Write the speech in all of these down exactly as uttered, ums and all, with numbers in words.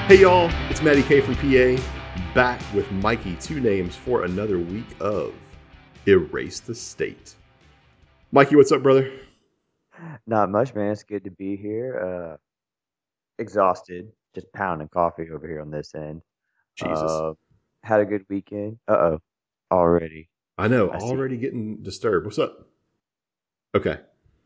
Hey y'all, it's Matty K from P A, back with Mikey, two names for another week of Erase the State. Mikey, what's up, brother? Not much, man. It's good to be here. Uh, exhausted, just pounding coffee over here on this end. Jesus. Uh, had a good weekend. Uh oh, already. I know, I see. already getting disturbed. What's up? Okay,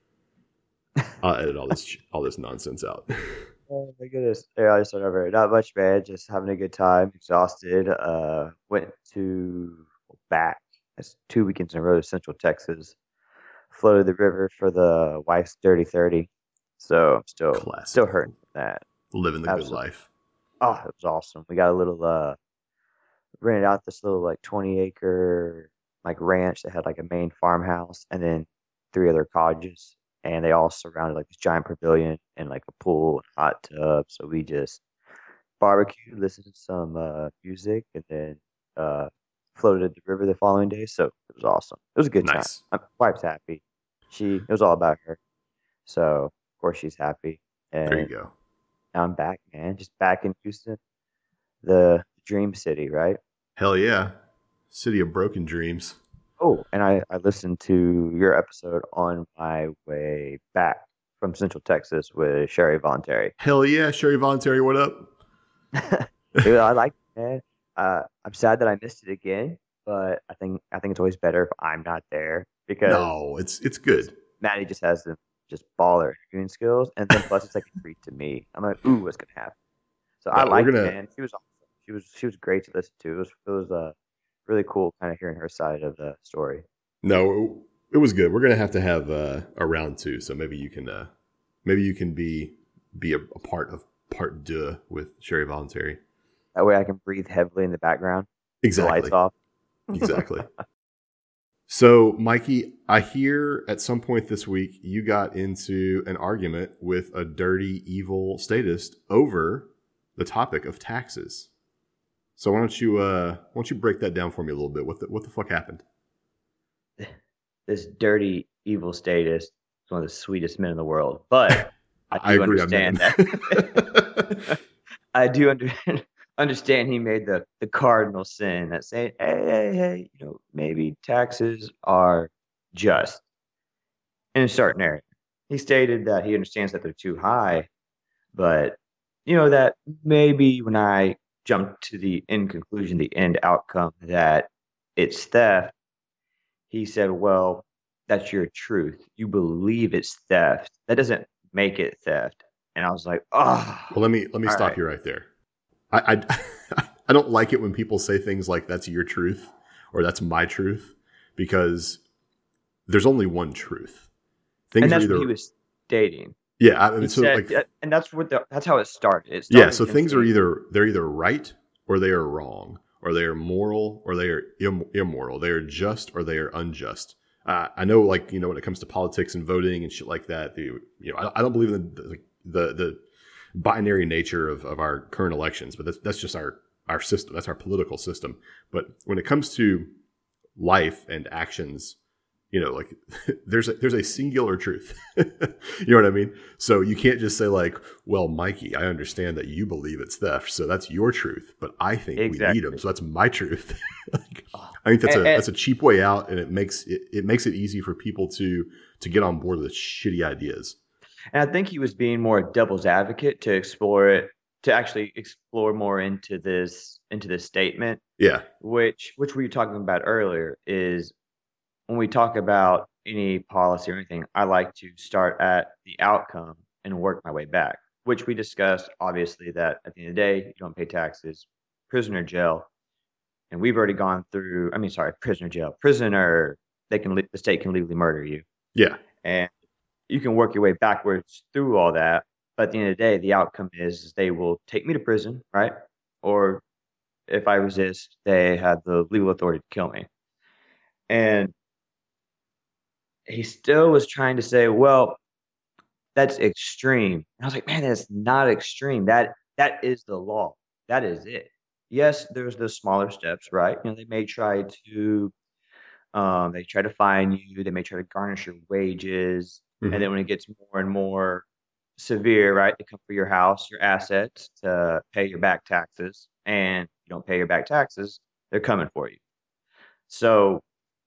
I'll edit all this all this nonsense out. Oh my goodness. Yeah, I just went over. Not much, man. Just having a good time. Exhausted. Uh, went to back. That's two weekends in a row to Central Texas. Floated the river for the wife's dirty thirty. So I'm still Classic. still hurting from that. Living the good Absolutely. life. Oh, it was awesome. We got a little uh rented out this little like twenty acre like ranch that had like a main farmhouse and then three other cottages, and they all surrounded like this giant pavilion and like a pool and hot tub. So we just barbecued, listened to some uh music, and then uh floated the river the following day. So it was awesome. It was a good time. Nice. My wife's happy. She it was all about her. So of course she's happy. There you And go. now I'm back, man. Just back in Houston, the dream city, right? Hell yeah. City of broken dreams. Oh, and I, I listened to your episode on my way back from Central Texas with Sherry Voluntary. Hell yeah, Sherry Voluntary, what up? Dude, I like it, man. Uh, I'm sad that I missed it again, but I think I think it's always better if I'm not there because No, it's it's good. Maddie just has the just baller interviewing skills, and then plus it's like a treat to me. I'm like, ooh, what's gonna happen? So I No, we're liked it, gonna man. She was awesome. She was she was great to listen to. It was it was uh really cool, kind of hearing her side of the story. No, it was good. We're gonna have to have uh, a round two, so maybe you can, uh, maybe you can be be a, a part of part deux with Sherry Voluntary. That way I can breathe heavily in the background. The lights Exactly, off. exactly. So, Mikey, I hear at some point this week you got into an argument with a dirty, evil statist over the topic of taxes. So, why don't you uh, why don't you break that down for me a little bit? What the what the fuck happened? This dirty, evil statist is one of the sweetest men in the world. But I I do agree. I met understand him. that. I do under, understand he made the, the cardinal sin that saying, hey, hey, hey, you know, maybe taxes are just in a certain area. He stated that he understands that they're too high, but you know that maybe when I jump to the end conclusion, the end outcome that it's theft, he said, well, that's your truth. You believe it's theft. That doesn't make it theft. And I was like, oh, Well, let me let me all stop right. you right there. I, I I don't like it when people say things like "that's your truth" or "that's my truth" because there's only one truth. Things And are that's what either he was stating. yeah. I He mean, so said, like yeah, and that's what the, that's how it started. It yeah. started So with him things are saying, either they're either right or they are wrong, or they are moral or they are Im- immoral. They are just or they are unjust. Uh, I know, like you know, when it comes to politics and voting and shit like that, the, you know, I, I don't believe in the the, the binary nature of, of our current elections, but that's that's just our our system. That's our political system. But when it comes to life and actions, you know, like there's a, there's a singular truth. You know what I mean? So you can't just say like, well, Mikey, I understand that you believe it's theft, so that's your truth, but I think we need them, exactly. so that's my truth. Like, Oh. I think that's And, a and, that's a cheap way out, and it makes it, it makes it easy for people to to get on board with shitty ideas. and I think he was being more devil's advocate to explore it, to actually explore more into this into this statement, Yeah, which which we were talking about earlier is when we talk about any policy or anything, I like to start at the outcome and work my way back, which we discussed, obviously, that at the end of the day, you don't pay taxes, prisoner jail. And we've already gone through, I mean, sorry, prisoner jail, prisoner, they can, the state can legally murder you. yeah, And you can work your way backwards through all that. But at the end of the day, the outcome is they will take me to prison, right? Or if I resist, they have the legal authority to kill me. And he still was trying to say, well, that's extreme. And I was like, man, that's not extreme. That that is the law. That is it. Yes, there's the smaller steps, right? You know, they may try to um, they try to fine you, they may try to garnish your wages, and hmm then when it gets more and more severe, right? They come for your house, your assets to pay your back taxes, and you don't pay your back taxes, they're coming for you. So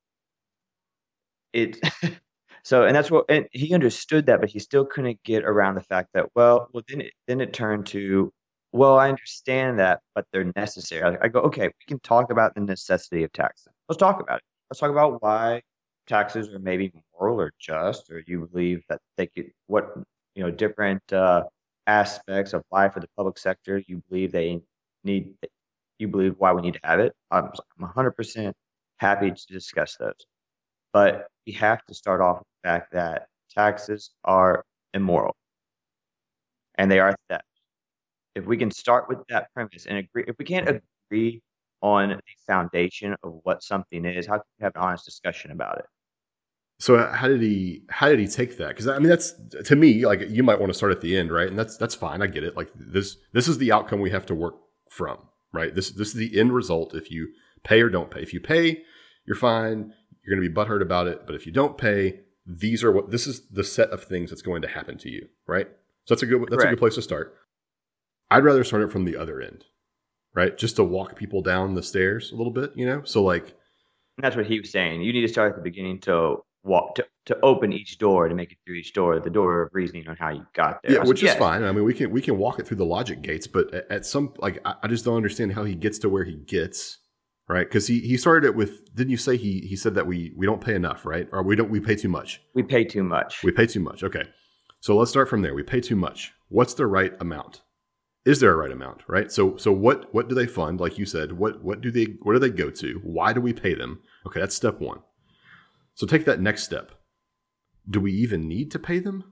it, so and that's what, and he understood that, but he still couldn't get around the fact that, well, well, then it then it turned to, well, I understand that, but they're necessary. I, I go, okay, we can talk about the necessity of taxes. Let's talk about it. Let's talk about why taxes are maybe moral or just, or you believe that they could, what, you know, different uh, aspects of life or the public sector you believe they need, you believe why we need to have it. I'm, I'm one hundred percent happy to discuss those. But we have to start off with the fact that taxes are immoral and they are theft. If we can start with that premise and agree, if we can't agree on the foundation of what something is, how can we have an honest discussion about it? So uh, how did he how did he take that? Because I mean, that's, to me, like, you might want to start at the end, right? And that's that's fine. I get it. Like, this this is the outcome we have to work from, right? This this is the end result. If you pay or don't pay, if you pay, you're fine. You're going to be butthurt about it. But if you don't pay, these are what this is the set of things that's going to happen to you, right? So that's a good that's Correct. a good place to start. I'd rather start it from the other end, right? Just to walk people down the stairs a little bit, you know. So like, And that's what he was saying. You need to start at the beginning to walk to, to open each door to make it through each door, the door of reasoning on how you got there. yeah, I was which like, is yes. fine. I mean, we can we can walk it through the logic gates, but at, at some, like, I, I just don't understand how he gets to where he gets, right? Because he he started it with, didn't you say he he said that we we don't pay enough, right? Or we don't we pay too much. We pay too much. We pay too much. Okay, so let's start from there. We pay too much. What's the right amount? Is there a right amount, right? So so what what do they fund? Like you said, what what do they where do they go to? Why do we pay them? Okay, that's step one. So take that next step. Do we even need to pay them?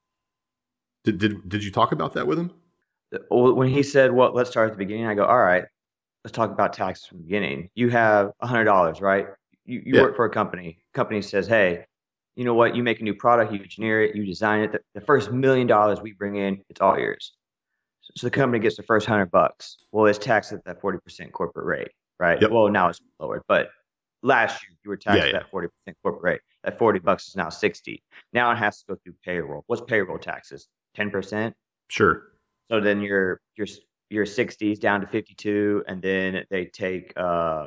Did did did you talk about that with him? When he said, well, let's start at the beginning, I go, all right, let's talk about taxes from the beginning. You have one hundred dollars, right? You, you Yeah. work for a company. Company says, hey, you know what? You make a new product, you engineer it, you design it. The, the first million dollars we bring in, it's all yours. So the company gets the first hundred bucks. Well, it's taxed at that forty percent corporate rate, right? Yep. Well, now it's lowered, but last year you were taxed Yeah, at yeah. that forty percent corporate rate. That forty bucks is now sixty. Now it has to go through payroll. What's payroll taxes? ten percent. Sure. So then your your your sixties down to fifty-two, and then they take uh,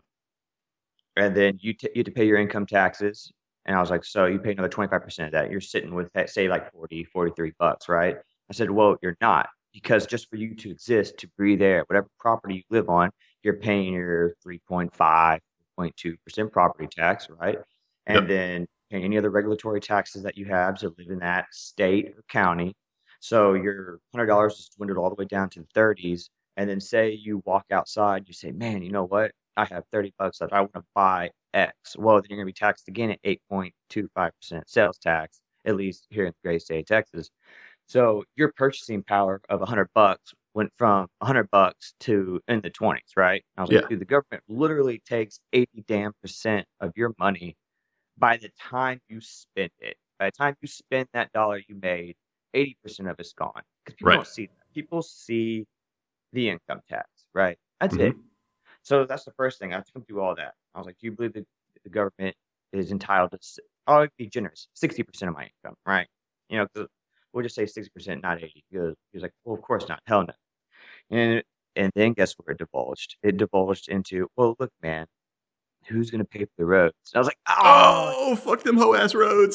and then you t- you have to pay your income taxes. And I was like, so you pay another twenty-five percent of that. You're sitting with, say, like forty, forty-three bucks, right? I said, well, you're not, because just for you to exist, to breathe air, whatever property you live on, you're paying your three point five, three point two percent property tax, right? And Yep. then paying any other regulatory taxes that you have to live in that state or county. So your one hundred dollars is dwindled all the way down to the thirties. And then say you walk outside, you say, man, you know what? I have thirty bucks left. I want to buy X. Well, then you're going to be taxed again at eight point two five percent sales tax, at least here in the great state of Texas. So your purchasing power of one hundred bucks went from one hundred bucks to in the twenties, right? I was Yeah. like, dude, the government literally takes eighty damn percent of your money by the time you spend it. By the time you spend that dollar you made, eighty percent of it's gone. Because people Right. don't see that. People see the income tax, right? That's Mhm. it. So that's the first thing. I took him through all that. I was like, do you believe that the government is entitled to, s- I'll be generous, sixty percent of my income, right? You know, 'cause we'll just say sixty percent, not eighty. He goes, he was like, well, of course not. Hell no. And and then guess where it divulged? It divulged into, well, look, man, who's going to pay for the roads? And I was like, oh, Oh, fuck them hoe ass roads.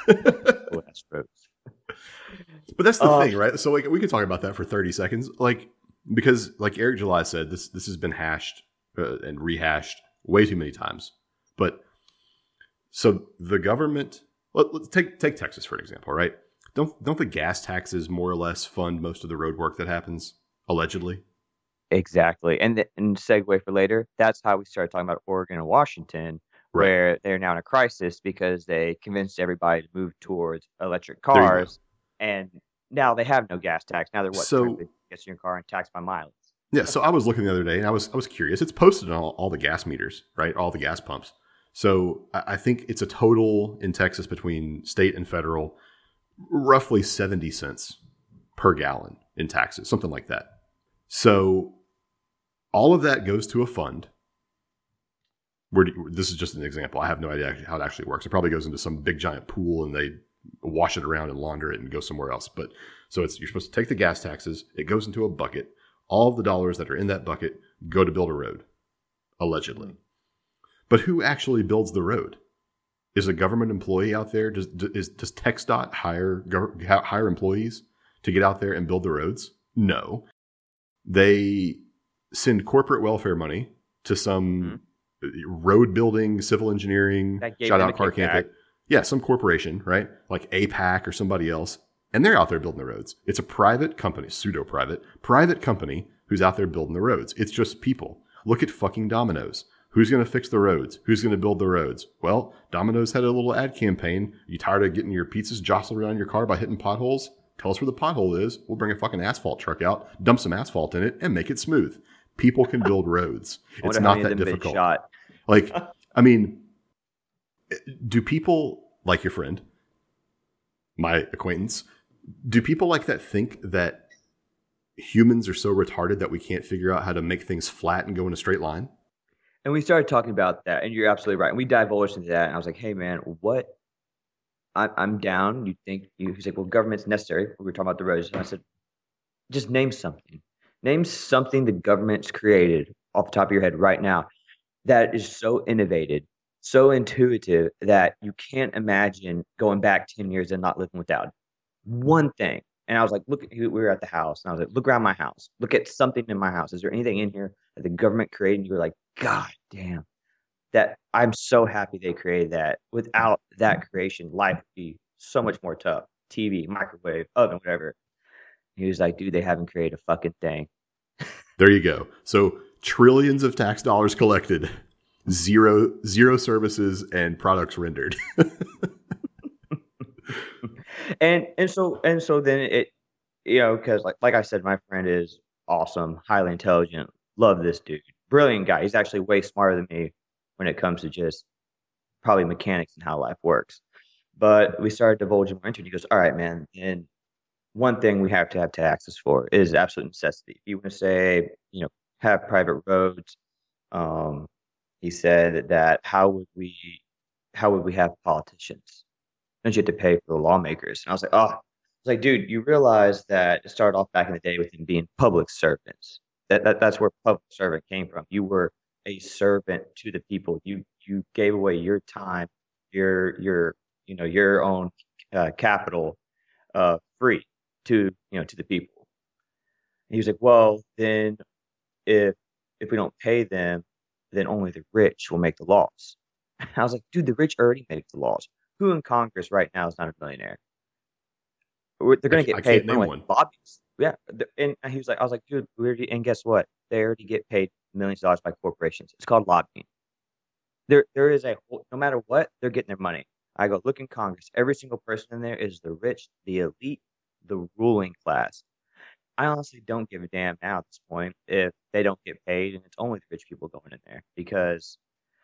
oh that's roads. But that's the Uh, thing, right? So like, we could talk about that for thirty seconds, like, because like Eric July said, this this has been hashed uh, and rehashed way too many times. But so the government, let, let's take take Texas for an example, right? Don't don't the gas taxes more or less fund most of the road work that happens allegedly? Exactly. And th- and segue for later, that's how we started talking about Oregon and Washington, Right. where they're now in a crisis because they convinced everybody to move towards electric There you go. cars, and now they have no gas tax. Now they're what? So- trying to get in your car and tax by mileage. Yeah, so I was looking the other day and I was I was curious. It's posted on all, all the gas meters, right? All the gas pumps. So I, I think it's a total in Texas between state and federal, roughly seventy cents per gallon in taxes, something like that. So all of that goes to a fund. Where do you- this is just an example. I have no idea actually how it actually works. It probably goes into some big giant pool and they wash it around and launder it and go somewhere else. But so it's you're supposed to take the gas taxes. It goes into a bucket. All of the dollars that are in that bucket go to build a road, allegedly. But who actually builds the road? Is a government employee out there? Does is, does TxDOT hire hire employees to get out there and build the roads? No. They send corporate welfare money to some mm-hmm. road building, civil engineering, shout out Clark Kent. Yeah, some corporation, right? Like A PAC or somebody else. And they're out there building the roads. It's a private company, pseudo-private, private company who's out there building the roads. It's just people. Look at fucking Domino's. Who's going to fix the roads? Who's going to build the roads? Well, Domino's had a little ad campaign. You tired of getting your pizzas jostled around your car by hitting potholes? Tell us where the pothole is. We'll bring a fucking asphalt truck out, dump some asphalt in it, and make it smooth. People can build roads. It's not that difficult. Like, I mean, do people like your friend, my acquaintance, do people like that think that humans are so retarded that we can't figure out how to make things flat and go in a straight line? And we started talking about that, and you're absolutely right. And we divulged into that, and I was like, hey, man, what? I, I'm down. You think, you, he's like, well, government's necessary. We were talking about the roads. And I said, just name something. Name something the government's created off the top of your head right now that is so innovative, so intuitive that you can't imagine going back ten years and not living without it. One thing. And I was like, look, we were at the house, and I was like, look around my house. Look at something in my house. Is there anything in here that the government created? And you were like, God damn. That I'm so happy they created that. Without that creation, life would be so much more tough. T V, microwave, oven, whatever. He was like, dude, they haven't created a fucking thing. There you go. So trillions of tax dollars collected, zero zero services and products rendered. and and so and so then it, you know, because like like I said, my friend is awesome, highly intelligent. Love this dude, brilliant guy. He's actually way smarter than me when it comes to just probably mechanics and how life works. But we started divulging more into it. He goes, all right, man. And one thing we have to have taxes for is absolute necessity. If you want to say, you know, have private roads, um, he said that how would we, how would we have politicians? Don't you have to pay for the lawmakers? And I was like, oh, I was like, dude, you realize that it started off back in the day with them being public servants. That, that that's where public servant came from. You were a servant to the people. You you gave away your time, your your you know your own uh, capital, uh, free to you know to the people. And he was like, well, then if if we don't pay them, then only the rich will make the laws. I was like, dude, the rich already make the laws. Who in Congress right now is not a millionaire? They're going to get paid for like lobbyists. Yeah, and he was like, I was like, dude, we already, and guess what? They already get paid millions of dollars by corporations. It's called lobbying. There, there is a whole, no matter what, they're getting their money. I go, look in Congress. Every single person in there is the rich, the elite, the ruling class. I honestly don't give a damn now at this point if they don't get paid, and it's only the rich people going in there because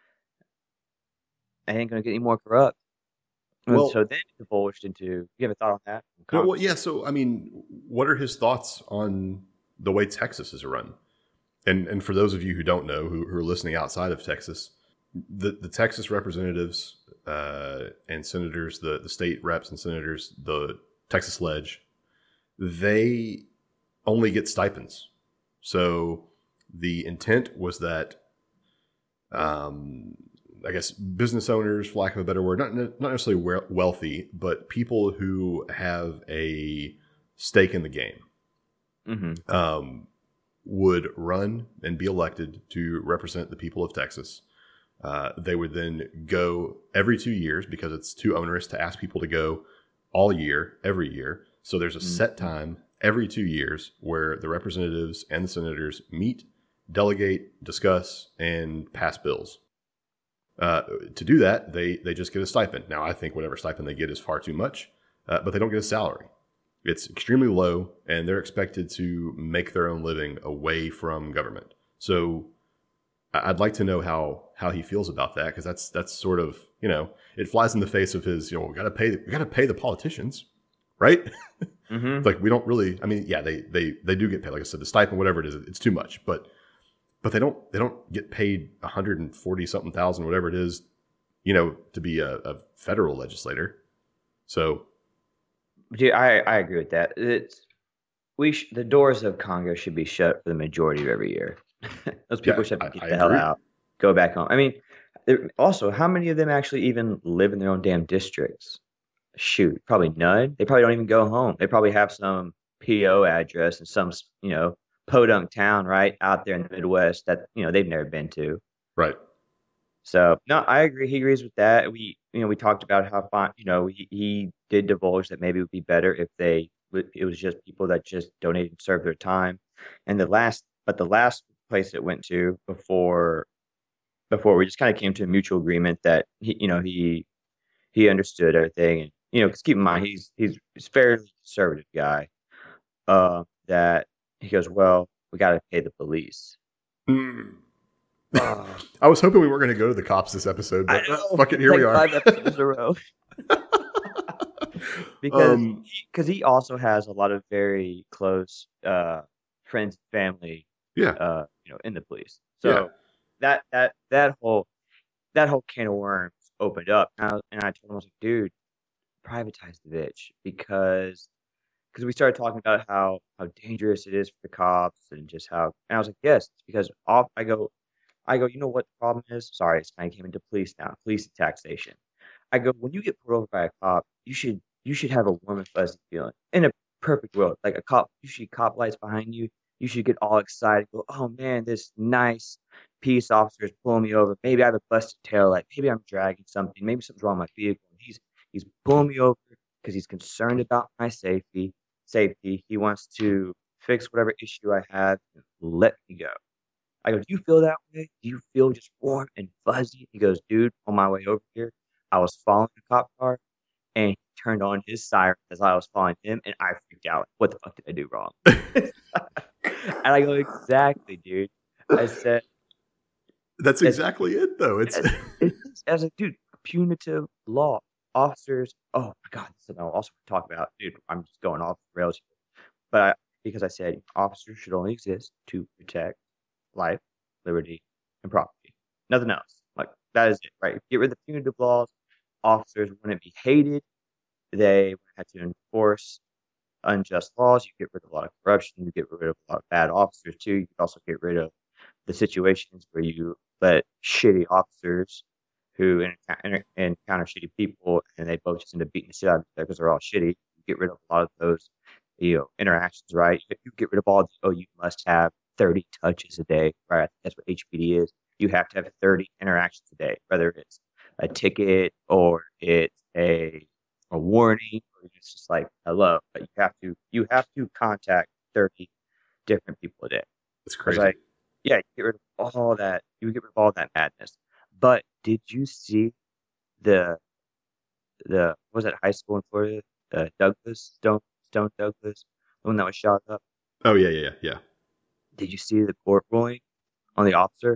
I ain't going to get any more corrupt. Well, and so then it divulged into, you have a thought on that? No, well, yeah. So, I mean, what are his thoughts on the way Texas is run? And and for those of you who don't know, who, who are listening outside of Texas, the, the Texas representatives uh, and senators, the, the state reps and senators, the Texas Ledge, they only get stipends. So the intent was that, um, I guess, business owners, for lack of a better word, not not necessarily wealthy, but people who have a stake in the game, mm-hmm. um, would run and be elected to represent the people of Texas. Uh, they would then go every two years because it's too onerous to ask people to go all year, every year. So there's a mm-hmm. set time every two years where the representatives and the senators meet, delegate, discuss, and pass bills. Uh, to do that, they, they just get a stipend. Now, I think whatever stipend they get is far too much, uh, but they don't get a salary. It's extremely low, and they're expected to make their own living away from government. So I'd like to know how, how he feels about that, because that's that's sort of, you know, it flies in the face of his, you know, we got to pay we got to pay the politicians, right? Mm-hmm. Like, we don't really, I mean, yeah, they, they, they do get paid. Like I said, the stipend, whatever it is, it's too much, but But they don't they don't get paid one hundred forty something thousand, whatever it is, you know, to be a, a federal legislator. So Dude, I, I agree with that. It's we sh- the doors of Congress should be shut for the majority of every year. Those people Yeah, should I, have to I get the hell agree. out, go back home. I mean, there- also, how many of them actually even live in their own damn districts? Shoot, probably none. They probably don't even go home. They probably have some P O address in some, you know, podunk town right out there in the Midwest that, you know, they've never been to. Right. So no, I agree. He agrees with that. We, you know, we talked about how fine, you know, he, he did divulge that maybe it would be better if they, it was just people that just donated and served their time. And the last, but the last place it went to before, before we just kind of came to a mutual agreement that he, you know, he, he understood everything. And, you know, because keep in mind, he's, he's, he's a fairly conservative guy. Uh, that he goes, well, we got to pay the police. Mm. Oh, I was hoping we weren't going to go to the cops this episode, I but uh, know. fuck it, It's here we like are. five episodes in a row. because um, because he, he also has a lot of very close uh, friends and family, yeah, uh, you know, in the police. yeah, So that that that whole that whole can of worms opened up, and I, and I told him, I was like, dude, privatize the bitch, because because we started talking about how how dangerous it is for the cops and just how, and I was like, yes, it's because off I go I go, you know what the problem is? Sorry, I came into police now, police and taxation. I go, when you get pulled over by a cop, you should you should have a warm and fuzzy feeling. In a perfect world, like a cop, you see cop lights behind you, you should get all excited. Go, oh man, this nice peace officer is pulling me over. Maybe I have a busted tail light. Maybe I'm dragging something. Maybe something's wrong with my vehicle. He's he's pulling me over because he's concerned about my safety. Safety. He wants to fix whatever issue I have and let me go. I go, do you feel that way? Do you feel just warm and fuzzy? He goes, dude, on my way over here, I was following the cop car and he turned on his siren as I was following him, and I freaked out. What the fuck did I do wrong? And I go, exactly, dude. I said, that's as, exactly it, though. It's as, it's, as a dude, punitive law officers. Oh my God, this is something I'll also talk about, dude. I'm just going off the rails here, but I, because I said officers should only exist to protect life, liberty, and property. Nothing else. Like that is it, right? Get rid of the punitive laws. Officers wouldn't be hated. They would have to enforce unjust laws. You get rid of a lot of corruption. You get rid of a lot of bad officers too. You can also get rid of the situations where you let shitty officers who encounter, encounter shitty people and they both just end up beating the shit out of each other because they're all shitty. You get rid of a lot of those, you know, interactions, right? You get rid of all the, oh, you must have thirty touches a day, right? That's what H P D is. You have to have thirty interactions a day, whether it's a ticket or it's a a warning or it's just like hello. But you have to you have to contact thirty different people a day. it's I was crazy. like, yeah, you get rid of all that. You get rid of all that madness. But did you see the the what was that high school in Florida? Uh, Douglas Stone Stone Douglas, the one that was shot up. Oh yeah, yeah, yeah, yeah. Did you see the court ruling on the officer?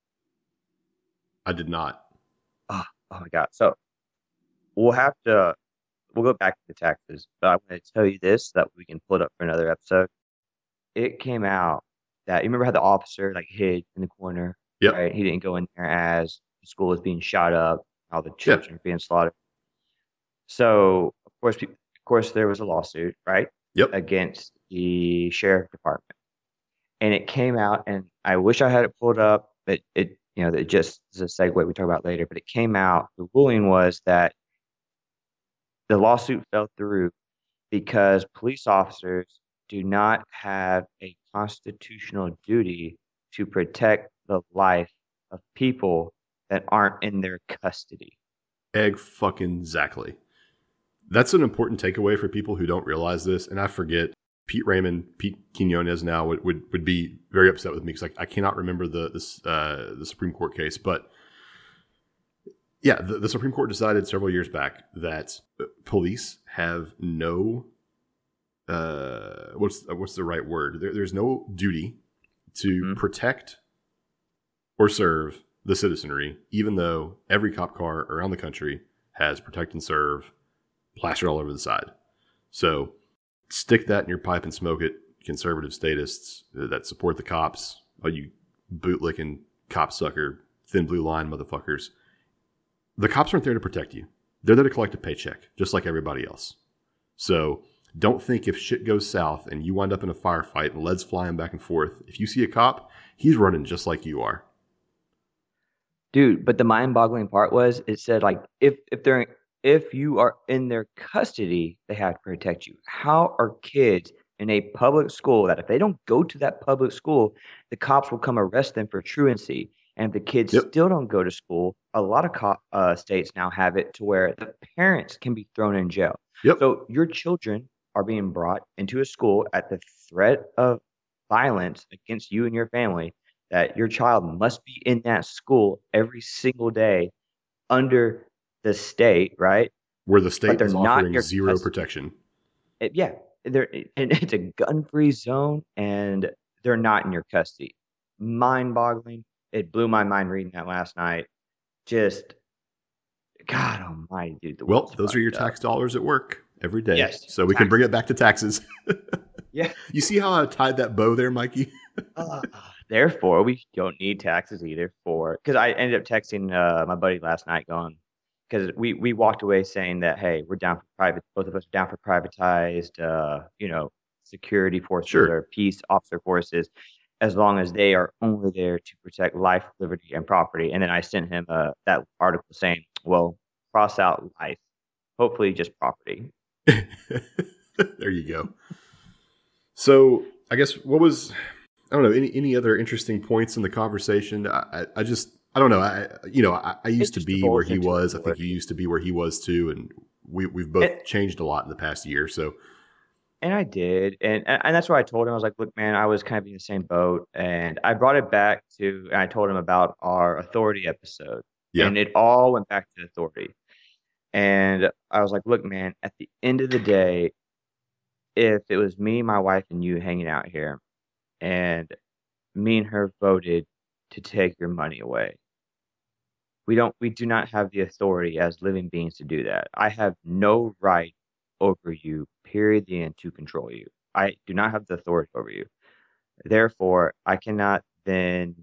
I did not. Oh, oh my God! So we'll have to we'll go back to the taxes, but I'm going to tell you this so that we can pull it up for another episode. It came out that you remember how the officer like hid in the corner, Yep. right? He didn't go in there as the school was being shot up, all the children Yeah. were being slaughtered. So of course, of course, there was a lawsuit, right, Yep. against the sheriff department, and it came out. And I wish I had it pulled up, but it, you know, it just is a segue we talk about later. But it came out. The ruling was that the lawsuit fell through because police officers do not have a constitutional duty to protect the life of people that aren't in their custody. Egg fucking exactly. That's an important takeaway for people who don't realize this. And I forget, Pete Raymond, Pete Quinones now would, would, would be very upset with me because I, I cannot remember the this, uh, the Supreme Court case. But yeah, the, the Supreme Court decided several years back that police have no, uh, what's what's the right word? There, there's no duty to mm-hmm. protect or serve the citizenry, even though every cop car around the country has protect and serve plastered all over the side. So stick that in your pipe and smoke it, conservative statists that support the cops, all you bootlicking cop sucker, thin blue line motherfuckers. The cops aren't there to protect you. They're there to collect a paycheck, just like everybody else. So don't think if shit goes south and you wind up in a firefight and lead's flying back and forth, if you see a cop, he's running just like you are. Dude, but the mind-boggling part was it said like if if they're if you are in their custody, they have to protect you. How are kids in a public school that if they don't go to that public school, the cops will come arrest them for truancy? And if the kids Yep. still don't go to school, a lot of co- uh, states now have it to where the parents can be thrown in jail. Yep. So your children are being brought into a school at the threat of violence against you and your family, that your child must be in that school every single day under the state, right? Where the But state they're is not offering your zero custody. protection. It, yeah, they're and it's a gun-free zone, and they're not in your custody. Mind-boggling. It blew my mind reading that last night. Just God Almighty, dude, the Well, world's those are your fucked up. tax dollars at work every day. Yes, So we can bring taxes. it back to taxes. Yeah. You see how I tied that bow there, Mikey? Uh, therefore, we don't need taxes either. For because I ended up texting uh, my buddy last night, going because we we walked away saying that hey, we're down for private. Both of us are down for privatized, uh, you know, security forces Sure. or peace officer forces, as long as they are only there to protect life, liberty, and property. And then I sent him uh, that article saying, well, cross out life, hopefully just property. There you go. So I guess what was, I don't know, any, any other interesting points in the conversation? I, I, I just, I don't know. I, you know, I, I used to just be where divulged he into was. the I think you used to be where he was too. And we, we've both It- changed a lot in the past year. So And I did, and and and that's what I told him. I was like, "Look, man, I was kind of in the same boat," and I brought it back to, and I told him about our authority episode, yeah, and it all went back to authority. And I was like, "Look, man, at the end of the day, if it was me, my wife, and you hanging out here, and me and her voted to take your money away, we don't, we do not have the authority as living beings to do that. I have no right over you, period, the end, to control you. I do not have the authority over you. Therefore, I cannot then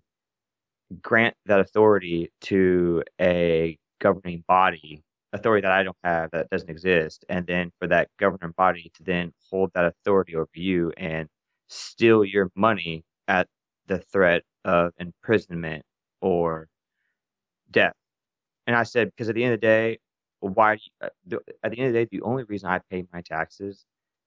grant that authority to a governing body, authority that I don't have, that doesn't exist, and then for that governing body to then hold that authority over you and steal your money at the threat of imprisonment or death." And I said, because at the end of the day, why? do you- uh, the- At the end of the day, the only reason I pay my taxes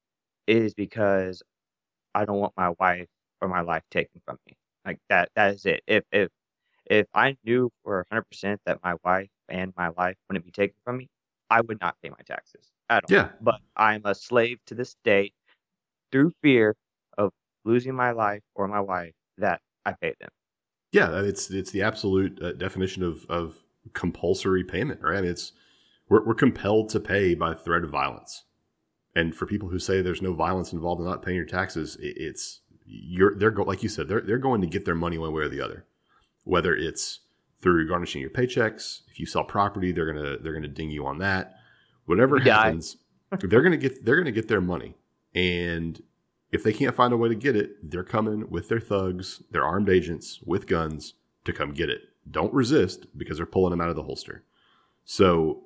is because I don't want my wife or my life taken from me. Like that. That is it. If if if I knew for one hundred percent that my wife and my life wouldn't be taken from me, I would not pay my taxes at all. yeah, But I'm a slave to the state through fear of losing my life or my wife that I pay them. yeah. It's it's the absolute uh, definition of of compulsory payment, right? I mean, it's we're we're compelled to pay by threat of violence. And for people who say there's no violence involved in not paying your taxes, it, it's you're they're go, like you said, they're they're going to get their money one way or the other. Whether it's through garnishing your paychecks, if you sell property, they're gonna they're gonna ding you on that. Whatever You die. happens, they're gonna get they're gonna get their money. And if they can't find a way to get it, they're coming with their thugs, their armed agents with guns to come get it. Don't resist because they're pulling them out of the holster. So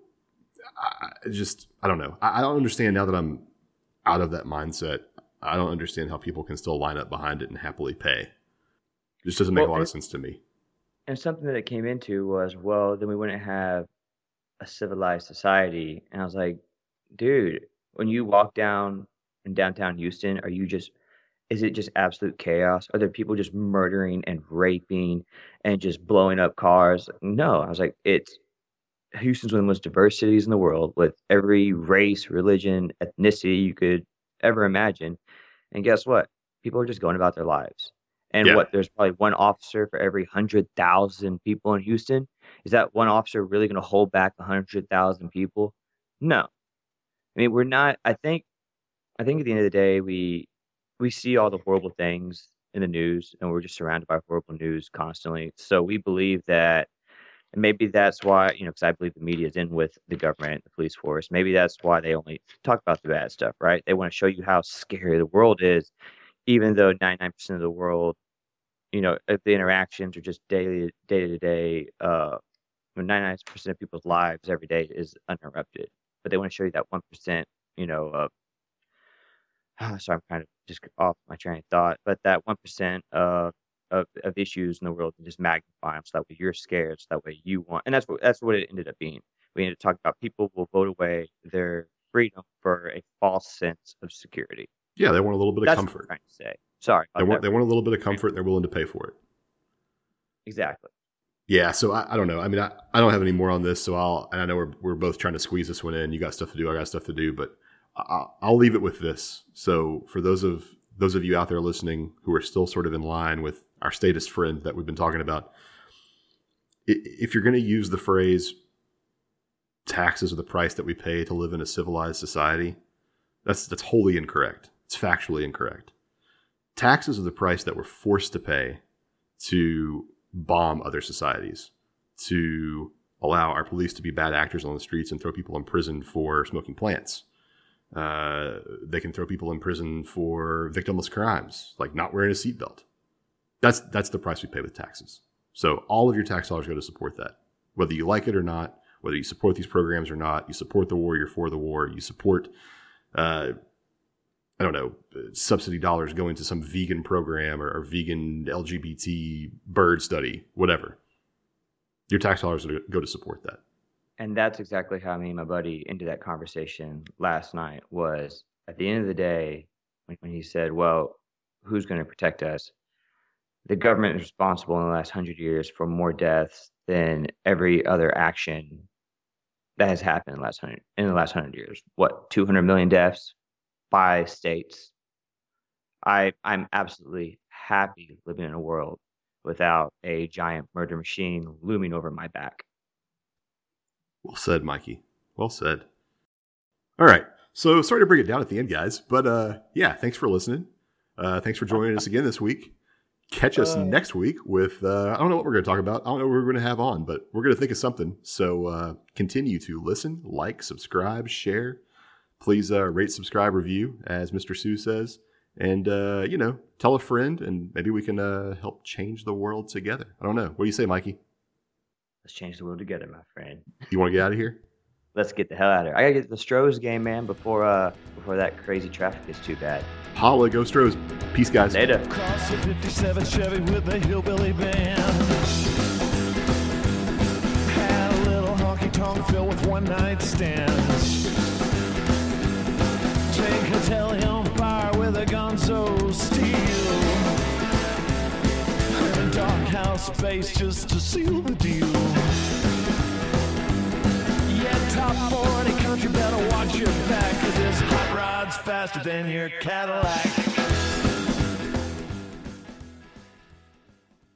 I just I don't know. I, I don't understand now that I'm out of that mindset. I don't understand how people can still line up behind it and happily pay. It just doesn't make Well, a lot of it- sense to me. And something that it came into was, well, then we wouldn't have a civilized society. And I was like, dude, when you walk down in downtown Houston, are you just, is it just absolute chaos? Are there people just murdering and raping and just blowing up cars? No. I was like, it's Houston's one of the most diverse cities in the world with every race, religion, ethnicity you could ever imagine. And guess what? People are just going about their lives. And Yeah. what, there's probably one officer for every one hundred thousand people in Houston. Is that one officer really going to hold back one hundred thousand people? No. I mean, we're not, I think, I think at the end of the day, we, we see all the horrible things in the news and we're just surrounded by horrible news constantly. So we believe that, and maybe that's why, you know, because I believe the media is in with the government and the police force. Maybe that's why they only talk about the bad stuff, right? They want to show you how scary the world is, even though ninety-nine percent of the world, you know, if the interactions are just daily, day to day, uh, ninety-nine percent of people's lives every day is uninterrupted. But they want to show you that one percent, you know, of uh, sorry, I'm kind of just off my train of thought, but that one percent of, of of issues in the world and just magnify them so that way you're scared, so that way you want, and that's what that's what it ended up being. We ended up talking about people will vote away their freedom for a false sense of security. Yeah, they want a little bit of That's comfort. what I'm trying to say. Sorry. They want they want a little bit of comfort, and they're willing to pay for it. Exactly. Yeah, so I, I don't know. I mean, I, I don't have any more on this, so I'll. And I know we're we're both trying to squeeze this one in. You got stuff to do. I got stuff to do, but I'll, I'll leave it with this. So for those of those of you out there listening who are still sort of in line with our statist friend that we've been talking about, if you're going to use the phrase "taxes are the price that we pay to live in a civilized society," that's that's wholly incorrect. It's factually incorrect. Taxes are the price that we're forced to pay to bomb other societies, to allow our police to be bad actors on the streets and throw people in prison for smoking plants. Uh, they can throw people in prison for victimless crimes, like not wearing a seatbelt. That's that's the price we pay with taxes. So all of your tax dollars go to support that. Whether you like it or not, whether you support these programs or not, you support the war, you're for the war, you support, uh, I don't know, subsidy dollars going to some vegan program or, or vegan L G B T bird study, whatever. Your tax dollars go to support that. And that's exactly how me and my buddy ended that conversation last night. Was at the end of the day, when, when he said, well, who's going to protect us? The government is responsible in the last hundred years for more deaths than every other action that has happened in the last hundred in the last hundred years. What, two hundred million deaths by states? I I'm absolutely happy living in a world without a giant murder machine looming over my back. Well said, Mikey. Well said. All right. So sorry to bring it down at the end, guys. But uh, yeah, thanks for listening. Uh, thanks for joining us again this week. Catch us uh, next week with, uh, I don't know what we're going to talk about. I don't know what we're going to have on, but we're going to think of something. So uh, continue to listen, like, subscribe, share. Please uh, rate, subscribe, review, as Mister Sue says. And, uh, you know, tell a friend, and maybe we can uh, help change the world together. I don't know. What do you say, Mikey? Let's change the world together, my friend. You want to get out of here? Let's get the hell out of here. I got to get to the Stros game, man, before uh, before that crazy traffic gets too bad. Holla, go Stros. Peace, guys. Later. Across the fifty-seven Chevy with the hillbilly band. Had a little honky-tonk filled with one-night stands. Take a telly on fire with a gonzo steel. In a dark house space just to seal the deal. Yeah, top forty country, better watch your back, 'cause this hot rod's faster than your Cadillac.